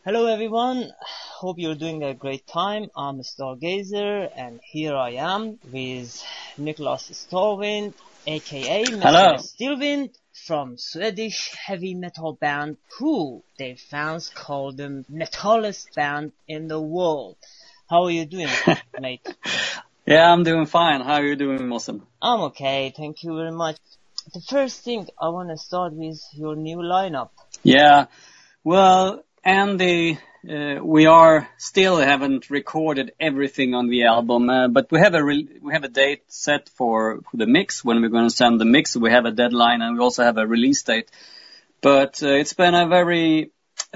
Hello everyone, hope you're doing a great time. I'm Stargazer and here I am with Nicholas Starwind, aka Mr. Hello. Stillwind from Swedish heavy metal band who their fans call them metallest band in the world. How are you doing, mate? Yeah, I'm doing fine. How are you doing, Mossem? I'm okay, thank you very much. The first thing I want to start with your new lineup. Yeah, well, Andy, we are still haven't recorded everything on the album, but we have a date set for the mix when we're going to send the mix. We have a deadline and we also have a release date. But it's been a very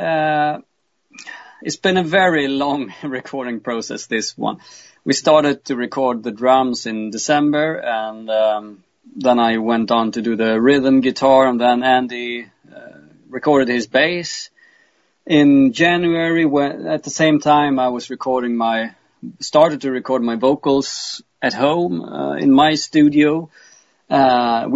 long recording process. This one, we started to record the drums in December, and then I went on to do the rhythm guitar, and then Andy recorded his bass. In January, at the same time, I was started to record my vocals at home in my studio. The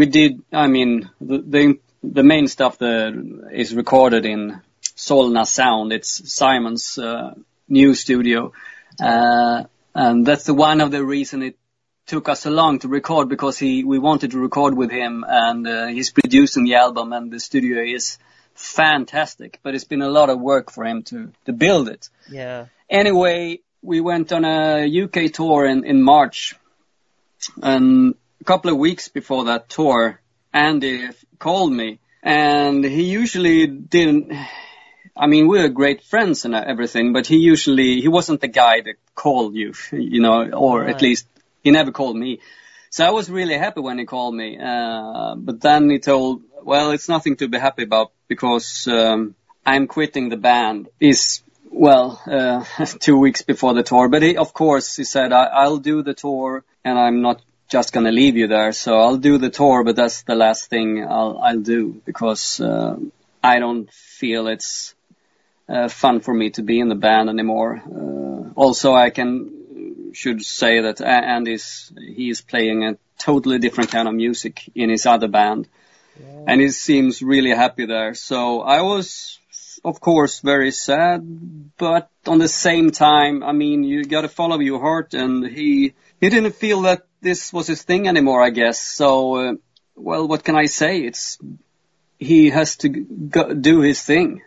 main stuff that is recorded in Solna Sound. It's Simon's new studio, and that's one of the reason it took us so long to record, because we wanted to record with him, and he's producing the album, and the studio is fantastic, but it's been a lot of work for him to build it. Yeah. Anyway, we went on a UK tour in March, and a couple of weeks before that tour, Andy called me, and he usually didn't. I mean, we're great friends and everything, but he wasn't the guy that called you, or Right. At least he never called me. So I was really happy when he called me, but then he told, well, it's nothing to be happy about, because I'm quitting the band. 2 weeks before the tour. But he said, I'll do the tour, and I'm not just going to leave you there. So I'll do the tour, but that's the last thing I'll do, because I don't feel it's fun for me to be in the band anymore. Also, should say that he is playing a totally different kind of music in his other band. Yeah. And he seems really happy there. So I was, of course, very sad, but on the same time, I mean, you got to follow your heart, and he didn't feel that this was his thing anymore, I guess. So, what can I say? He has to do his thing.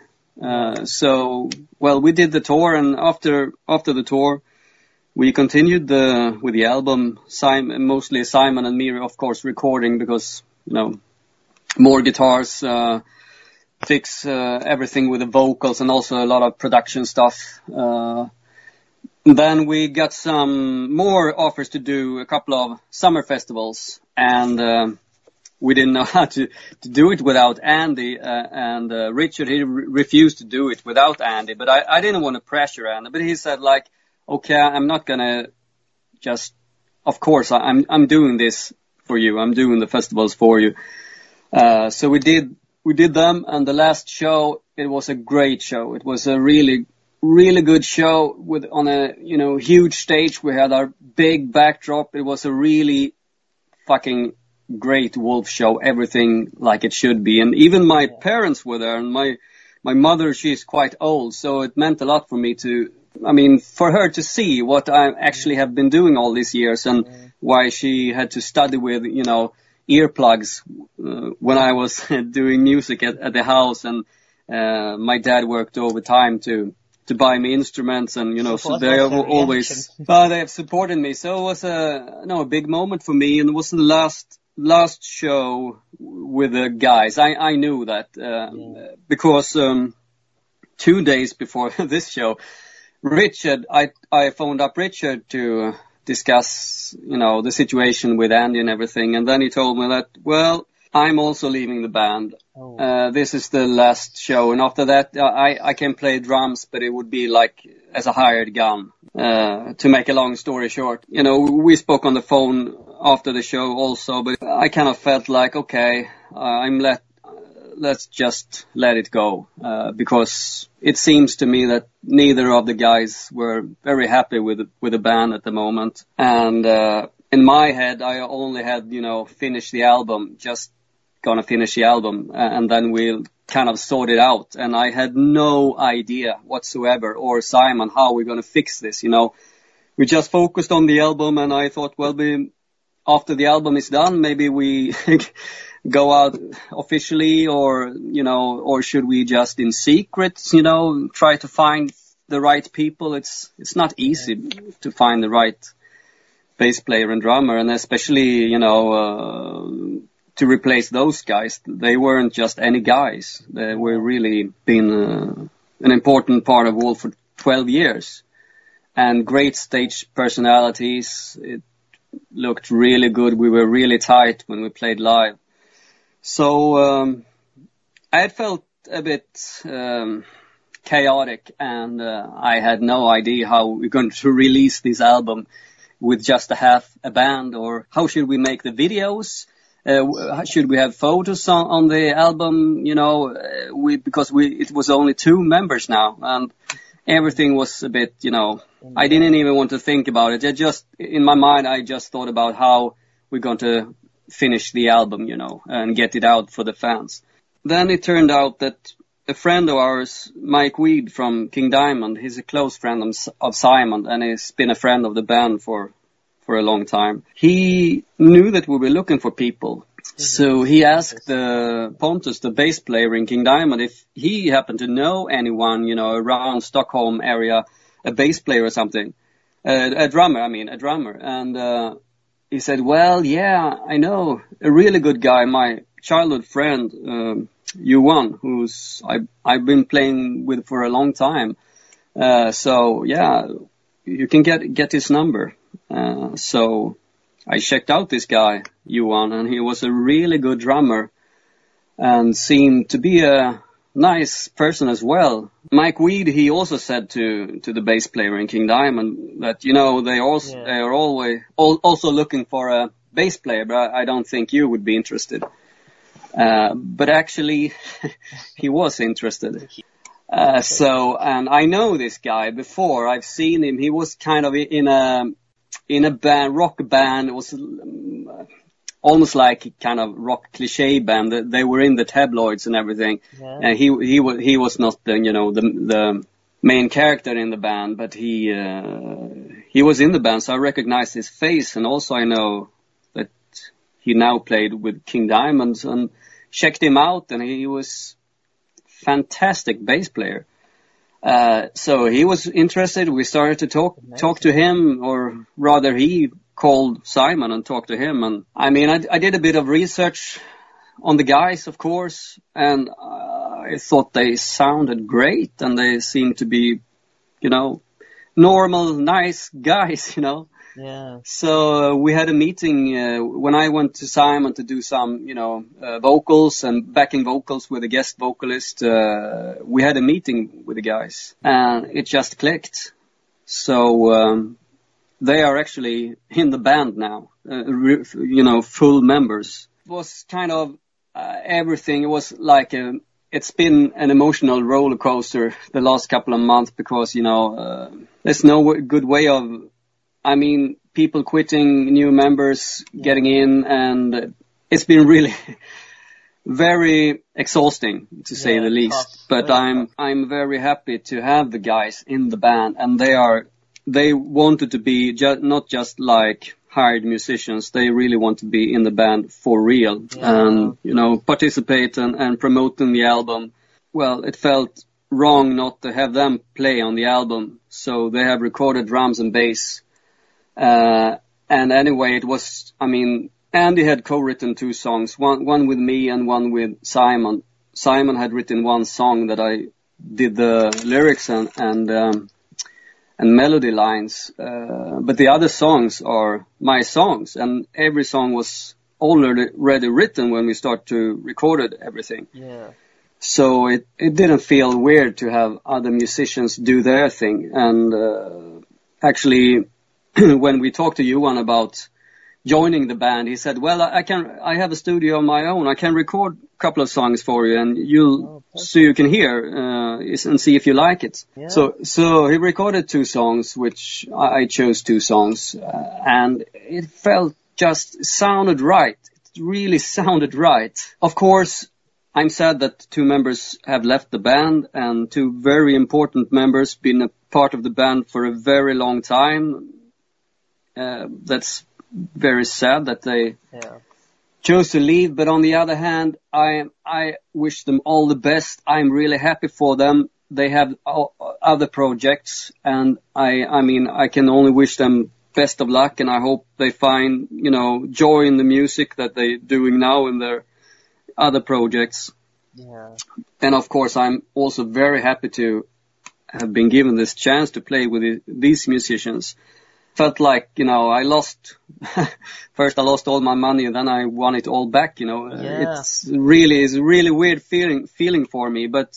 We did the tour, and after the tour, we continued with the album. Mostly Simon and me, of course, recording, because more guitars, fix everything with the vocals, and also a lot of production stuff. Then we got some more offers to do a couple of summer festivals, and we didn't know how to do it without Andy, and Richard, he refused to do it without Andy, but I didn't want to pressure Andy, but he said, like, okay, I'm not gonna of course, I'm doing this for you, I'm doing the festivals for you. So we did them, and the last show, it was a great show. It was a really, really good show on a, huge stage. We had our big backdrop. It was a really fucking great Wolf show, everything like it should be. And even my parents were there, and my mother, she's quite old, so it meant a lot for me for her to see what I actually have been doing all these years, and why she had to study with, earplugs when I was doing music at the house, and my dad worked overtime to buy me instruments, and so they have always they have supported me. So it was a big moment for me, and it was the last show with the guys. I knew that because 2 days before this show, Richard, I phoned up Richard to discuss, the situation with Andy and everything. And then he told me that, well, I'm also leaving the band. This is the last show. And after that, I can play drums, but it would be like as a hired gun. To make a long story short, we spoke on the phone after the show also, but I kind of felt like, okay, let's just let it go, because it seems to me that neither of the guys were very happy with the band at the moment. And in my head, I only had, finished the album, just gonna finish the album, and then we'll kind of sorted out, and I had no idea whatsoever, or Simon, how we're going to fix this. We just focused on the album, and I thought, well, after the album is done, maybe we go out officially, or should we just in secret, try to find the right people. It's not easy to find the right bass player and drummer, and especially, to replace those guys. They weren't just any guys. They were really been an important part of Wolf for 12 years. And great stage personalities. It looked really good. We were really tight when we played live. So I had felt a bit chaotic, and I had no idea how we're going to release this album with just half a band, or how should we make the videos. Should we have photos on the album? Because it was only 2 members now, and everything was a bit, I didn't even want to think about it. In my mind, I just thought about how we're going to finish the album, and get it out for the fans. Then it turned out that a friend of ours, Mike Weed from King Diamond, he's a close friend of Simon, and he's been a friend of the band for a long time. He knew that we were looking for people. So he asked Pontus, the bass player in King Diamond, if he happened to know anyone, around Stockholm area, a bass player or something. A drummer. And he said, well, yeah, I know a really good guy, my childhood friend, Johan, who's I've been playing with for a long time. So yeah, you can get his number. So I checked out this guy, Johan, and he was a really good drummer and seemed to be a nice person as well. Mike Weed, he also said to the bass player in King Diamond that, they are always also looking for a bass player, but I don't think you would be interested. But actually, he was interested. And I know this guy before. I've seen him. He was kind of in a band, rock band. It was almost like kind of rock cliche band. They were in the tabloids and everything. Yeah. And he was not the main character in the band, but he was in the band, so I recognized his face. And also I know that he now played with King Diamonds, and checked him out, and he was fantastic bass player. So he was interested. We started to talk to him, or rather he called Simon and talked to him. And I did a bit of research on the guys, of course, and I thought they sounded great, and they seemed to be, normal, nice guys, Yeah. So we had a meeting when I went to Simon to do some, vocals and backing vocals with a guest vocalist. We had a meeting with the guys, and it just clicked. So they are actually in the band now, full members. It was kind of everything. It was like it's been an emotional roller coaster the last couple of months, because there's no good way of. People quitting, new members getting in, and it's been really very exhausting, to say the least. Tough. But I'm very happy to have the guys in the band, and they wanted to be not just like hired musicians. They really want to be in the band for real, and participate and promoting the album. Well, it felt wrong not to have them play on the album, so they have recorded drums and bass. And anyway, it was, Andy had co-written 2 songs, one with me and one with Simon. Simon had written one song that I did the lyrics and melody lines, but the other songs are my songs, and every song was already written when we start to record everything. Yeah. So it didn't feel weird to have other musicians do their thing, and actually, when we talked to Johan about joining the band, he said, well, I have a studio of my own. I can record a couple of songs for you, and so you can hear, and see if you like it. Yeah. So he recorded 2 songs, which I chose 2 songs, and it sounded right. It really sounded right. Of course, I'm sad that 2 members have left the band, and 2 very important members been a part of the band for a very long time. That's very sad that they chose to leave. But on the other hand, I wish them all the best. I'm really happy for them. They have other projects, and I mean, I can only wish them best of luck, and I hope they find, joy in the music that they're doing now in their other projects. Yeah. And of course, I'm also very happy to have been given this chance to play with these musicians. Felt like, I lost, first I lost all my money and then I won it all back, It's a really weird feeling for me, but,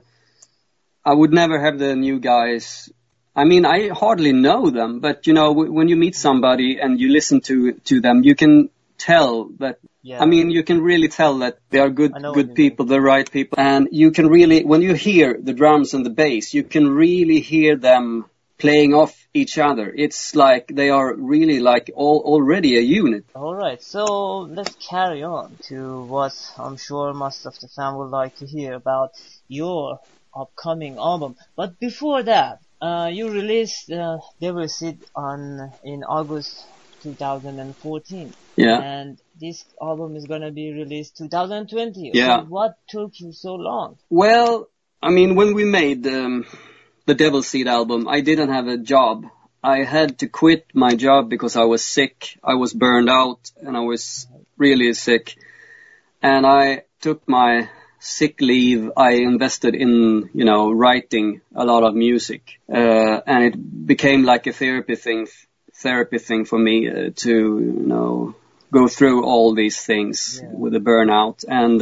I would never have the new guys. I mean, I hardly know them, but when you meet somebody and you listen to them, you can tell that. Yeah. I mean, you can really tell that they are good people, the right people. And you can really, when you hear the drums and the bass, you can really hear them playing off each other. It's like they are really like already a unit. All right, so let's carry on to what I'm sure most of the fans would like to hear about your upcoming album. But before that, you released Devil Seed in August 2014. Yeah. And this album is going to be released 2020. Yeah. So what took you so long? Well, I mean, when we made the Devil Seed album, I didn't have a job. I had to quit my job because I was sick. I was burned out and I was really sick. And I took my sick leave. I invested in, writing a lot of music. And it became like a therapy thing for me to, go through all these things with the burnout. And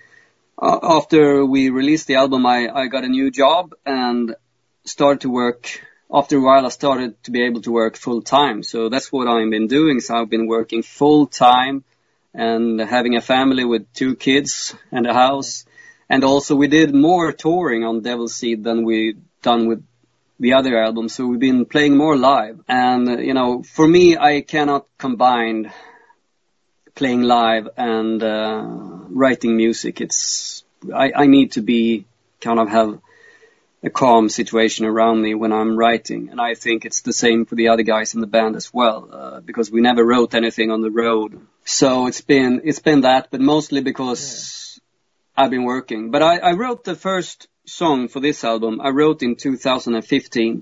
after we released the album, I got a new job and started to work. After a while, I started to be able to work full time. So that's what I've been doing. So I've been working full time and having a family with 2 kids and a house. And also we did more touring on Devil Seed than we done with the other albums. So we've been playing more live. And, for me, I cannot combine playing live and writing music. I need to be have a calm situation around me when I'm writing. And I think it's the same for the other guys in the band as well, because we never wrote anything on the road. So it's been that, but mostly because I've been working. But I wrote the first song for this album. I wrote in 2015.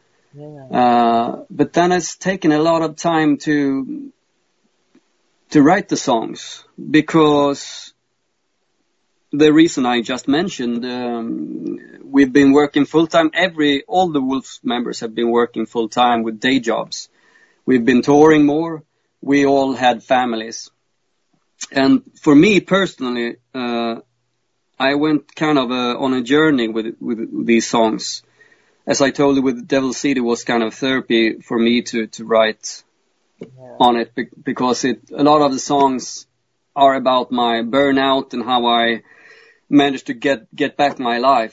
But then it's taken a lot of time to write the songs, because the reason I just mentioned, we've been working full time. All the Wolves members have been working full time with day jobs. We've been touring more. We all had families. And for me personally, I went on a journey with these songs. As I told you, with Devil Seed, it was kind of therapy for me to write on it, because a lot of the songs are about my burnout and how I managed to get back my life,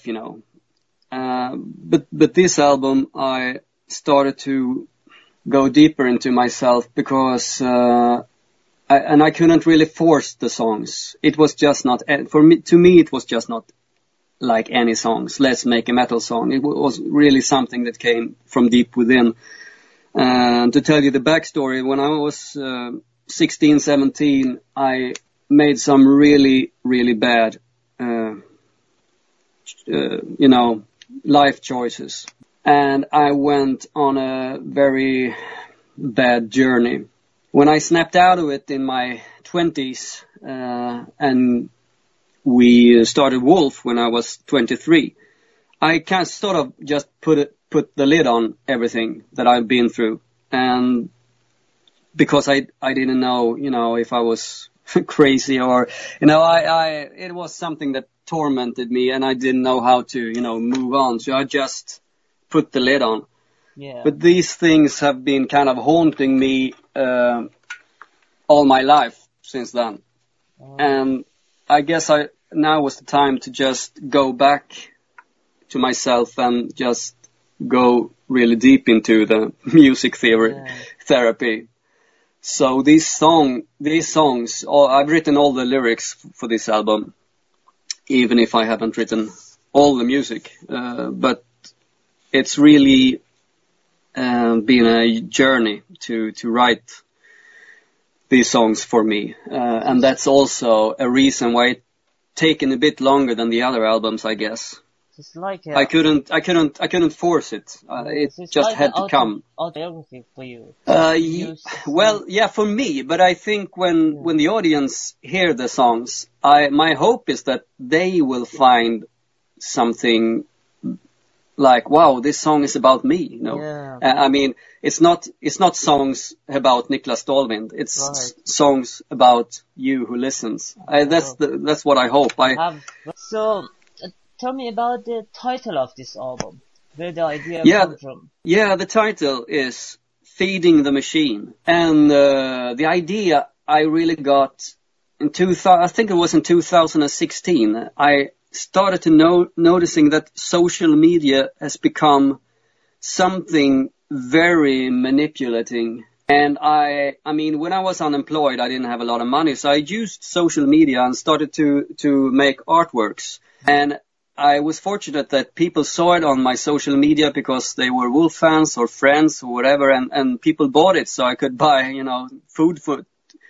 But this album, I started to go deeper into myself, because I couldn't really force the songs. It was just not, to me, it was just not like any songs. Let's make a metal song. It was really something that came from deep within. And to tell you the backstory, when I was 16, 17, I made some really, really bad, life choices. And I went on a very bad journey. When I snapped out of it in my 20s, and we started Wolf when I was 23, I sort of just put the lid on everything that I've been through. And because I didn't know, if I was crazy or, it was something that tormented me and I didn't know how to, move on. So I just put the lid on. Yeah. But these things have been kind of haunting me, all my life since then. And I guess now was the time to just go back to myself and just go really deep into the music therapy. So these songs, I've written all the lyrics for this album. even if I haven't written all the music. But it's really been a journey to write these songs for me. And that's also a reason why it's taken a bit longer than the other albums, I guess. It's like I couldn't force it. It just like had to come. Autobiography for you. Well, yeah, for me, but I think when the audience hear the songs, my hope is that they will find something like, wow, this song is about me, you know. Yeah. I mean, it's not songs about Niklas Stålvind. It's songs about you who listens. That's what I hope. So, tell me about the title of this album. Where the idea come from? Yeah, the title is Feeding the Machine. And the idea I really got in I think it was in 2016. I started to noticing that social media has become something very manipulating. And I mean, when I was unemployed, I didn't have a lot of money, so I used social media and started to make artworks. And I was fortunate that people saw it on my social media because they were Wolf fans or friends or whatever, and people bought it so I could buy, you know, food for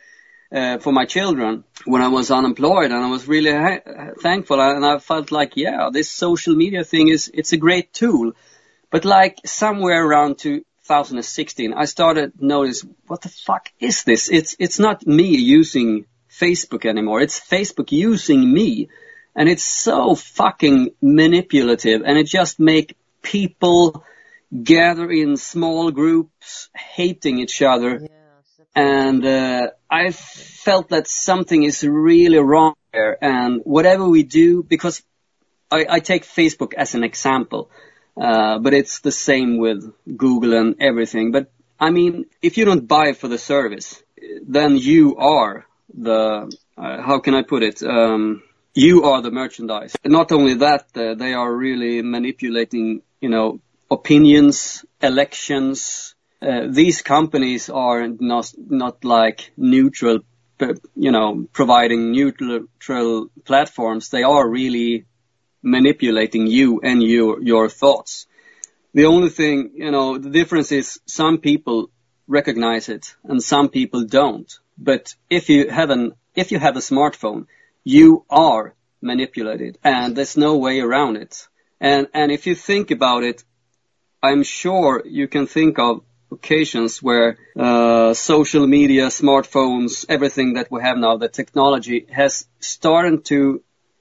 my children when I was unemployed. And I was really thankful, and I felt like, yeah, this social media thing it's a great tool. But like somewhere around 2016, I started to notice, what the fuck is this? It's not me using Facebook anymore. It's Facebook using me. And it's so fucking manipulative, and it just make people gather in small groups, hating each other. Yeah, and I felt that something is really wrong there. And whatever we do, because I take Facebook as an example, but it's the same with Google and everything. But I mean, if you don't buy for the service, then you are the, how can I put it? You are the merchandise. Not only that, they are really manipulating, you know, opinions, elections. These companies are not like neutral, you know, providing neutral platforms. They are really manipulating you and your thoughts. The only thing, you know, the difference is some people recognize it and some people don't. But if you have a smartphone, you are manipulated, and there's no way around it. And if you think about it, I'm sure you can think of occasions where social media, smartphones, everything that we have now, the technology has started to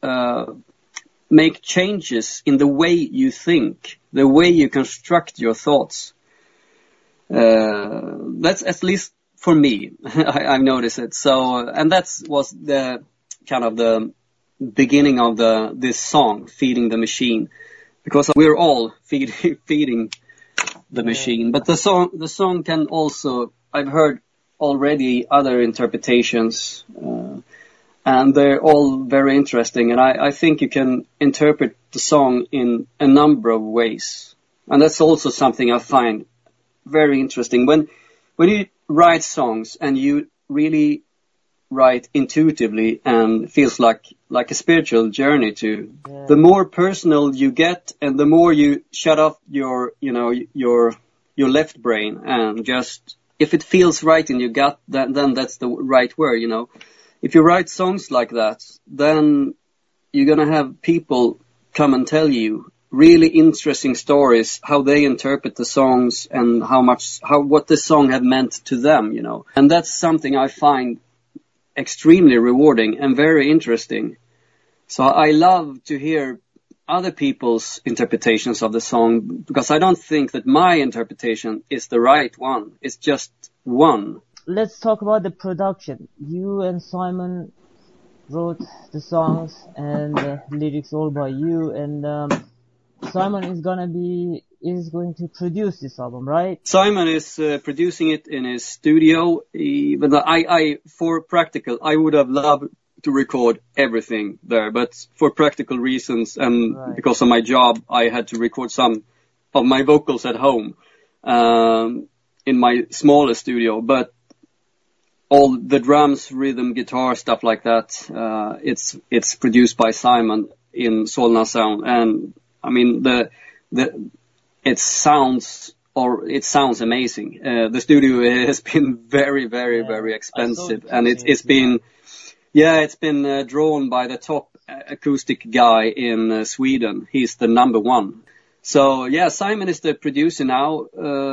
make changes in the way you think, the way you construct your thoughts. That's at least for me. I've noticed it. So, and was the kind of the beginning of this song, Feeding the Machine, because we're all feeding the machine. But the song can also, I've heard already other interpretations, and they're all very interesting. And I think you can interpret the song in a number of ways. And that's also something I find very interesting. When you write songs and you really write intuitively and feels like a spiritual journey too, the more personal you get and the more you shut off your left brain, and just, if it feels right in your gut, then that's the right word, you know. If you write songs like that, then you're gonna have people come and tell you really interesting stories, how they interpret the songs and what the song had meant to them, you know. And that's something I find extremely rewarding and very interesting. So I love to hear other people's interpretations of the song, because I don't think that my interpretation is the right one. It's just one. Let's talk about the production. You and Simon wrote the songs and the lyrics all by you, and Simon is going to produce this album, right? Simon is producing it in his studio. But for practical, I would have loved to record everything there, but for practical reasons and because of my job, I had to record some of my vocals at home in my smaller studio. But all the drums, rhythm, guitar, stuff like that. It's produced by Simon in Solna Sound, and I mean it sounds amazing. The studio has been very, very, very expensive, and it's been drawn by the top acoustic guy in Sweden. He's the number one. So yeah, Simon is the producer now,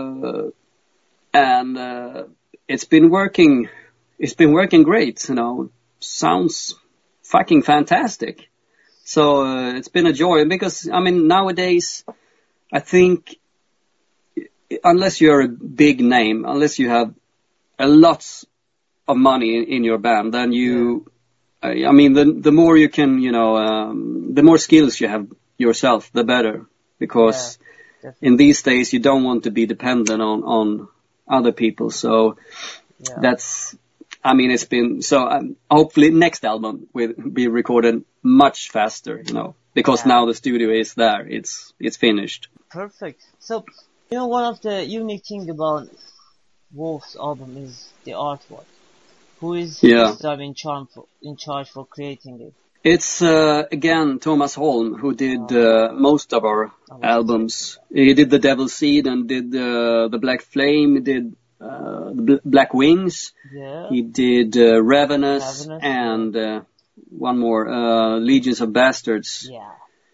and it's been working. It's been working great, you know. Sounds fucking fantastic. So it's been a joy, because I mean nowadays, I think unless you're a big name, unless you have a lot of money in your band, then you, I mean, the more you can, you know, the more skills you have yourself, the better. Because in these days, you don't want to be dependent on other people. So that's, I mean, it's been, so hopefully next album will be recorded much faster, you know, because now the studio is there. It's finished. Perfect. So, you know, one of the unique things about Wolf's album is the artwork. Who is this time in charge for creating it? It's, again, Thomas Holm, who did most of our albums. He did The Devil's Seed and did The Black Flame, he did The Black Wings. Yeah. He did Ravenous and one more, Legions of Bastards. Yeah.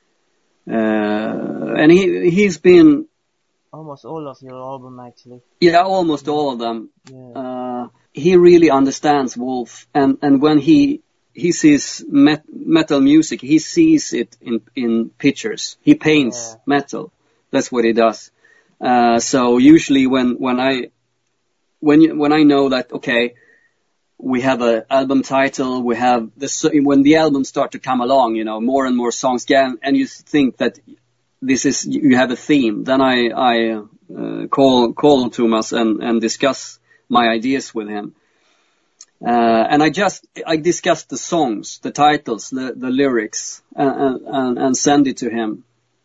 And he's been... Almost all of your album, actually. Yeah, almost all of them. Yeah. He really understands Wolf, and when he sees metal music, he sees it in pictures. He paints metal. That's what he does. So usually when I know that, okay, we have an album title, we have when the albums start to come along, you know, more and more songs again, and you think that you have a theme, then I call Thomas and discuss my ideas with him. And I discussed the songs, the titles, the lyrics, and send it to him.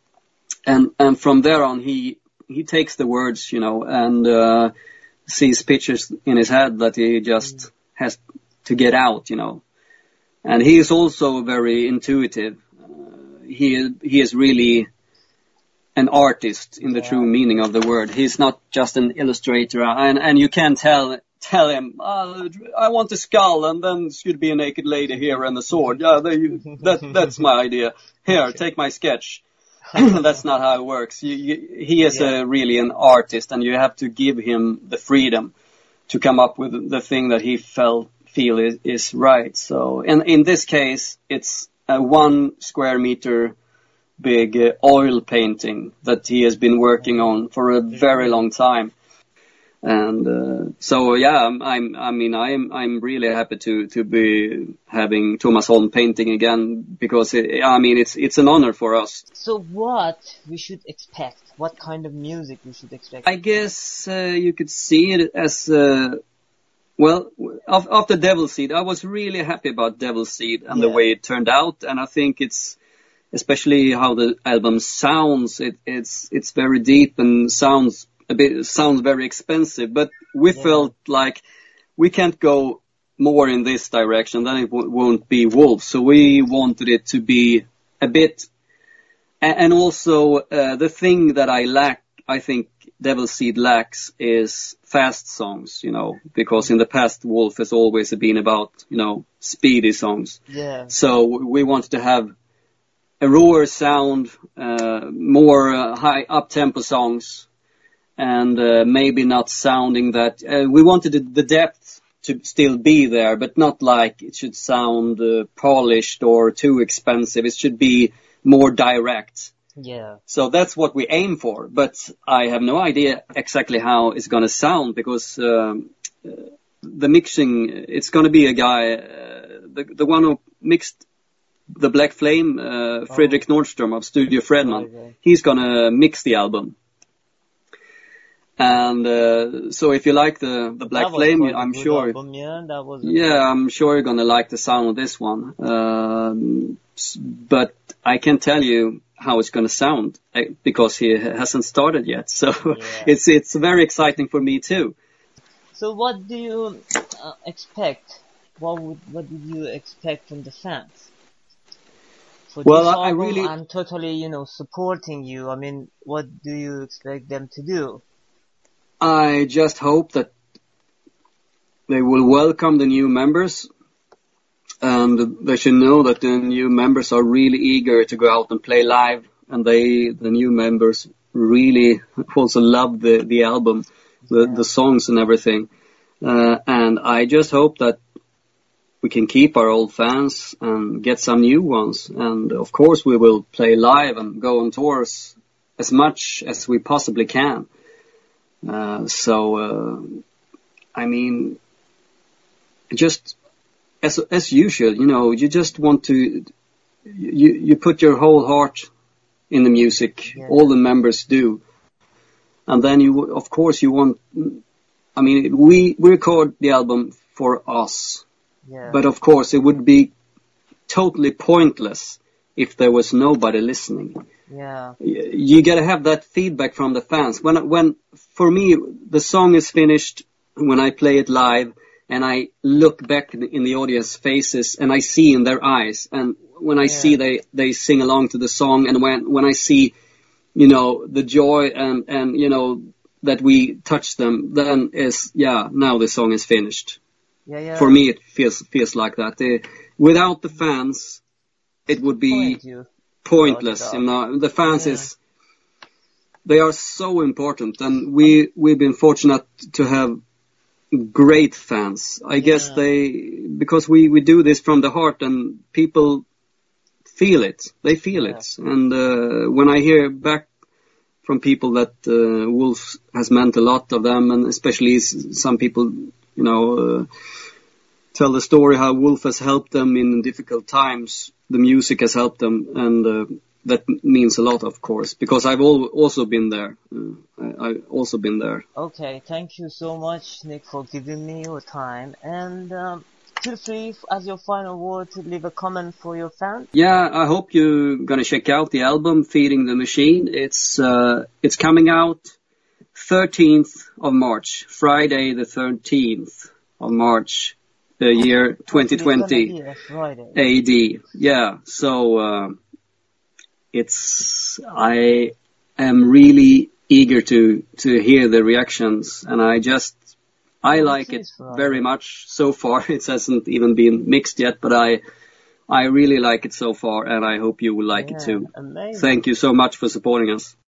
And from there on, he takes the words, you know, and sees pictures in his head that he just has to get out, you know. And he is also very intuitive. He is really an artist in the true meaning of the word. He's not just an illustrator, and you can tell him, I want a skull, and then should be a naked lady here and a sword. Yeah, that's my idea. Here, take my sketch. That's not how it works. He is really an artist, and you have to give him the freedom to come up with the thing that he feel is right. So in this case, it's a 1 square meter big oil painting that he has been working on for a very long time. And so yeah, I'm really happy to be having Thomas Holm painting again, because it's an honor for us. So what we should expect? What kind of music we should expect? I guess you could see it as well, after Devil's Seed, I was really happy about Devil's Seed and the way it turned out, and I think it's especially how the album sounds. It's very deep and sounds very expensive, but we felt like we can't go more in this direction, then it won't be Wolf. So we wanted it to be a bit, and also the thing that I think Devil's Seed lacks is fast songs, you know, because in the past Wolf has always been about, you know, speedy songs. Yeah. So we wanted to have a rawer sound, more high up-tempo songs, and maybe not sounding that... we wanted the depth to still be there, but not like it should sound polished or too expensive. It should be more direct. Yeah. So that's what we aim for, but I have no idea exactly how it's going to sound, because the mixing, it's going to be a guy, the one who mixed the Black Flame, Fredrik Nordström of Studio Fredman. Okay. He's going to mix the album. And so if you like the Black Flame, I'm sure. Album, I'm sure you're going to like the sound of this one. But I can't tell you how it's going to sound, because he hasn't started yet. So it's very exciting for me too. So what do you expect? What did you expect from the fans? For Well, this I album, really, I'm totally, supporting you. I mean, what do you expect them to do? I just hope that they will welcome the new members, and they should know that the new members are really eager to go out and play live, and the new members really also love the album, Yeah, the songs and everything. And I just hope that we can keep our old fans and get some new ones. And of course we will play live and go on tours as much as we possibly can. I mean, just as usual, you just want to, you put your whole heart in the music. yeah, All the members do. And then of course you want, I mean, we record the album for us. yeah, But of course, it would be totally pointless if there was nobody listening. yeah, You gotta have that feedback from the fans. When for me, the song is finished when I play it live and I look back in the audience faces and I see in their eyes, and when I see yeah, they sing along to the song, and when I see, the joy and that we touch them, then now the song is finished. yeah, yeah. For me, it feels like that. Without the fans, it would be Point you brought it pointless. up. The fans Yeah, they are so important, and we've been fortunate to have great fans. I guess yeah, because we do this from the heart, and people feel it. They feel yeah, it, and when I hear back from people that Wolf has meant a lot of them, and especially some people, tell the story how Wolf has helped them in difficult times. The music has helped them, and that means a lot, of course, because I've also been there. I've also been there. Okay, thank you so much, Nick, for giving me your time. And feel free, as your final word, to leave a comment for your fans. Yeah, I hope you're gonna check out the album Feeding the Machine. It's coming out 13th of March, Friday the 13th of March, the year Hopefully it's gonna 2020 be a Friday. AD. Yeah, so I am really eager to hear the reactions, and I Oh, like it it is very Friday. much so far. It hasn't even been mixed yet, but I really like it so far, and I hope you will like it Yeah, too. amazing. Thank you so much for supporting us.